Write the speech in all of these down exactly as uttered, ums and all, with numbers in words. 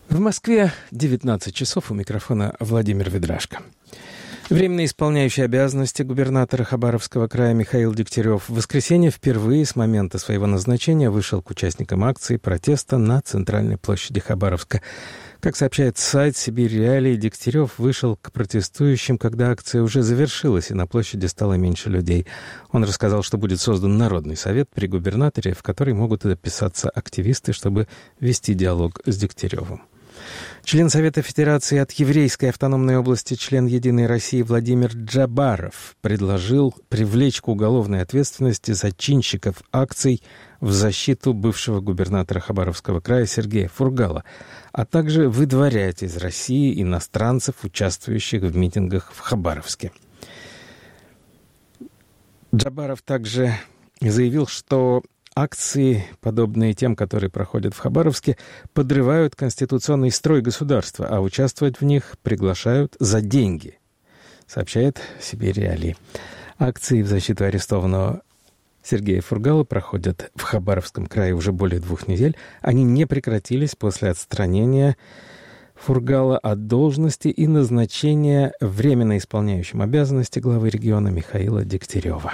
В Москве девятнадцать часов, у микрофона Владимир Ведрашко. Временно исполняющий обязанности губернатора Хабаровского края Михаил Дегтярев в воскресенье впервые с момента своего назначения вышел к участникам акции протеста на центральной площади Хабаровска. Как сообщает сайт «Сибирь Реалии», Дегтярев вышел к протестующим, когда акция уже завершилась и на площади стало меньше людей. Он рассказал, что будет создан Народный совет при губернаторе, в который могут записаться активисты, чтобы вести диалог с Дегтяревым. Член Совета Федерации от Еврейской автономной области, член «Единой России» Владимир Джабаров предложил привлечь к уголовной ответственности зачинщиков акций в защиту бывшего губернатора Хабаровского края Сергея Фургала, а также выдворять из России иностранцев, участвующих в митингах в Хабаровске. Джабаров также заявил, что акции, подобные тем, которые проходят в Хабаровске, подрывают конституционный строй государства, а участвовать в них приглашают за деньги, сообщает «Сибирь Реалии». Акции в защиту арестованного Сергея Фургала проходят в Хабаровском крае уже более двух недель. Они не прекратились после отстранения Фургала от должности и назначения временно исполняющим обязанности главы региона Михаила Дегтярева.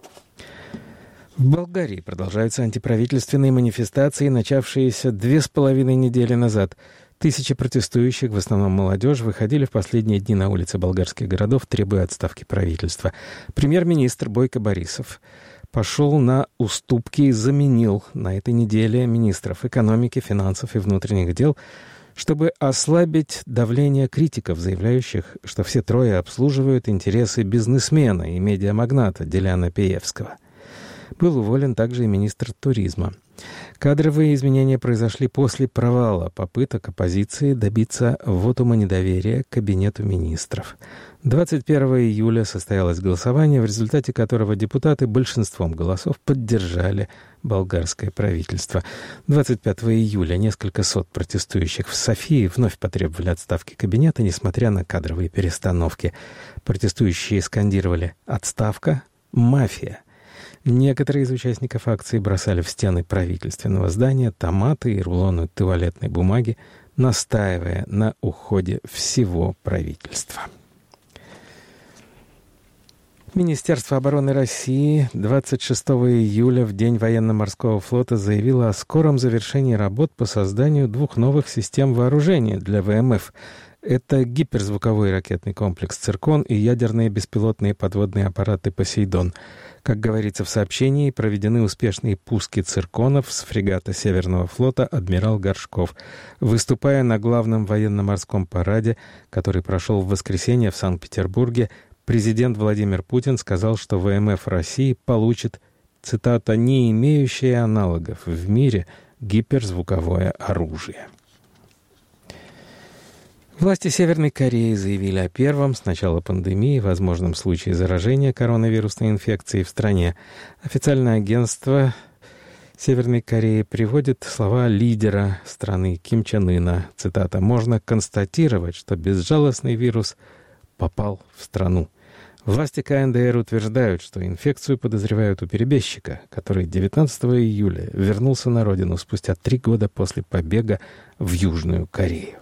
В Болгарии продолжаются антиправительственные манифестации, начавшиеся две с половиной недели назад. Тысячи протестующих, в основном молодежь, выходили в последние дни на улицы болгарских городов, требуя отставки правительства. Премьер-министр Бойко Борисов пошел на уступки и заменил на этой неделе министров экономики, финансов и внутренних дел, чтобы ослабить давление критиков, заявляющих, что все трое обслуживают интересы бизнесмена и медиамагната Деляна Пеевского. Был уволен также и министр туризма. Кадровые изменения произошли после провала попыток оппозиции добиться вотума недоверия к кабинету министров. двадцать первого июля состоялось голосование, в результате которого депутаты большинством голосов поддержали болгарское правительство. двадцать пятого июля несколько сот протестующих в Софии вновь потребовали отставки кабинета, несмотря на кадровые перестановки. Протестующие скандировали «Отставка! Мафия!». Некоторые из участников акции бросали в стены правительственного здания томаты и рулоны туалетной бумаги, настаивая на уходе всего правительства. Министерство обороны России двадцать шестого июля, в День военно-морского флота, заявило о скором завершении работ по созданию двух новых систем вооружения для ВМФ. Это гиперзвуковой ракетный комплекс «Циркон» и ядерные беспилотные подводные аппараты «Посейдон». Как говорится в сообщении, проведены успешные пуски «Цирконов» с фрегата Северного флота «Адмирал Горшков». Выступая на главном военно-морском параде, который прошел в воскресенье в Санкт-Петербурге, президент Владимир Путин сказал, что ВМФ России получит, цитата, «не имеющее аналогов в мире гиперзвуковое оружие». Власти Северной Кореи заявили о первом с начала пандемии возможном случае заражения коронавирусной инфекцией в стране. Официальное агентство Северной Кореи приводит слова лидера страны Ким Чен Ына. Цитата: «Можно констатировать, что безжалостный вирус попал в страну». Власти КНДР утверждают, что инфекцию подозревают у перебежчика, который девятнадцатого июля вернулся на родину спустя три года после побега в Южную Корею.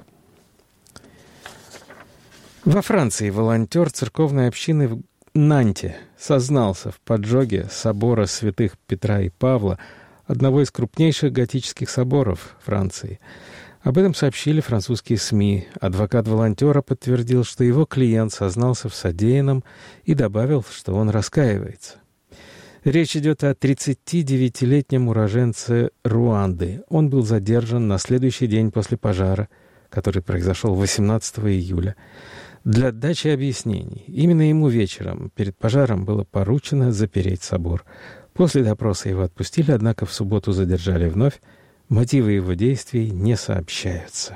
Во Франции волонтер церковной общины в Нанте сознался в поджоге собора святых Петра и Павла, одного из крупнейших готических соборов Франции. Об этом сообщили французские СМИ. Адвокат волонтера подтвердил, что его клиент сознался в содеянном и добавил, что он раскаивается. Речь идет о тридцатидевятилетнем уроженце Руанды. Он был задержан на следующий день после пожара, который произошел восемнадцатого июля. Для дачи объяснений, именно ему вечером перед пожаром было поручено запереть собор. После допроса его отпустили, однако в субботу задержали вновь. Мотивы его действий не сообщаются.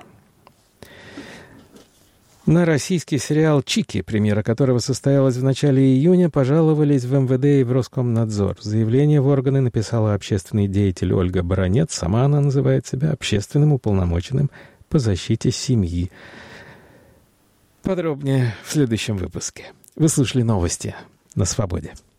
На российский сериал «Чики», премьера которого состоялась в начале июня, пожаловались в эм вэ дэ и в Роскомнадзор. Заявление в органы написала общественный деятель Ольга Баранец. Сама она называет себя общественным уполномоченным по защите семьи. Подробнее в следующем выпуске. Вы слушали новости на Свободе.